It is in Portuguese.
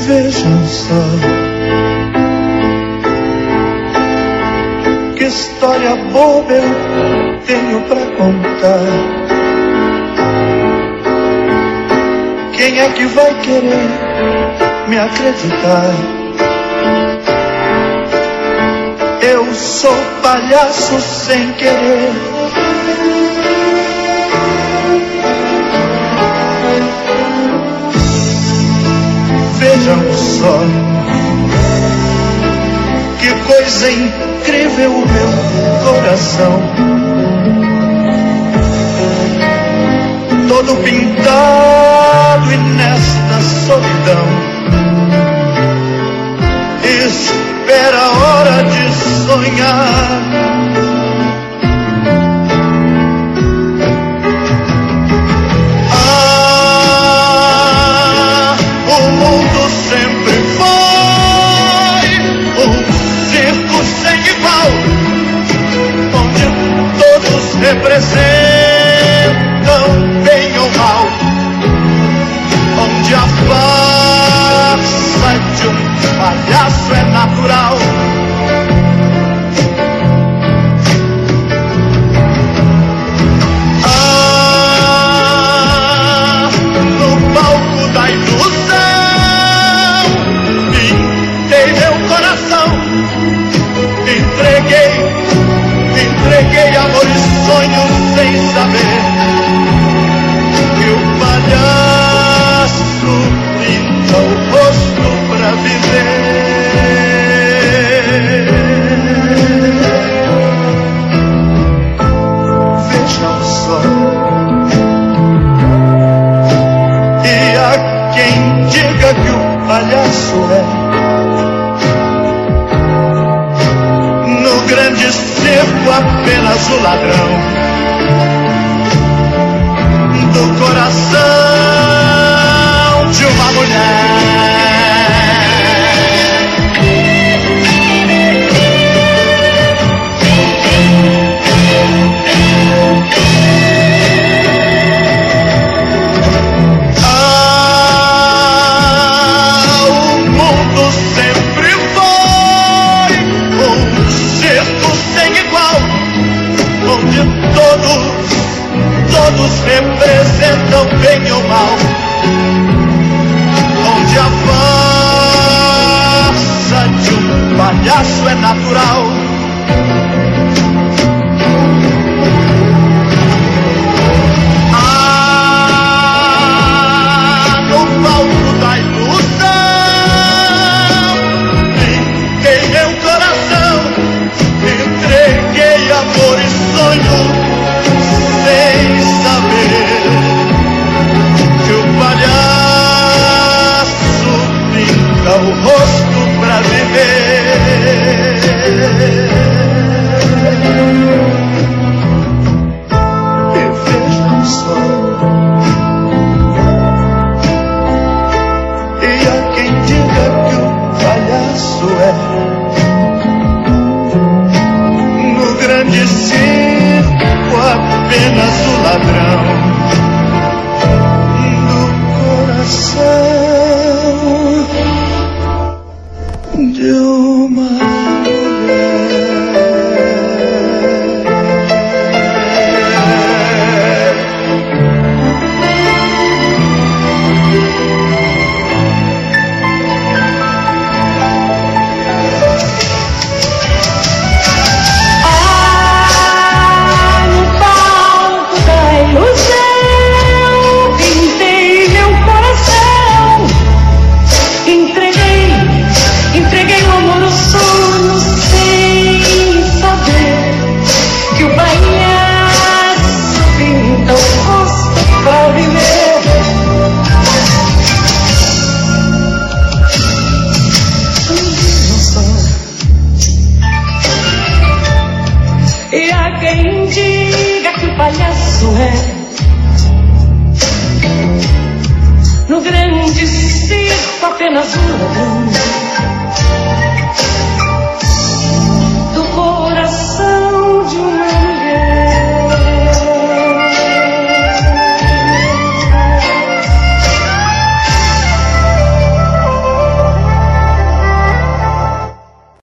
Vejam só, que história boba eu tenho pra contar. Quem é que vai querer me acreditar? Eu sou palhaço sem querer. Vejam só, que coisa incrível o meu coração, todo pintado e nesta solidão espera a hora de sonhar. Representam bem ou mal, onde a farsa de um palhaço é natural. No palco da ilusão, pintei meu coração, entreguei amor e sonhos sem saber que o palhaço pinta o rosto pra viver. Vejam só, e há quem diga que o palhaço é no grande circo apenas o ladrão do coração de uma mulher. O mundo sempre foi um circo sem igual, onde todos representam bem ou mal, onde a farsa de um palhaço é natural. No palco da ilusão, pintei meu coração, entreguei amor e sonho sem saber que o palhaço pinta o rosto pra viver. E vejam só, e há quem diga que o palhaço é no grande circo apenas o ladrão do coração de uma mulher. E há quem diga que o palhaço é no grande circo apenas um ladrão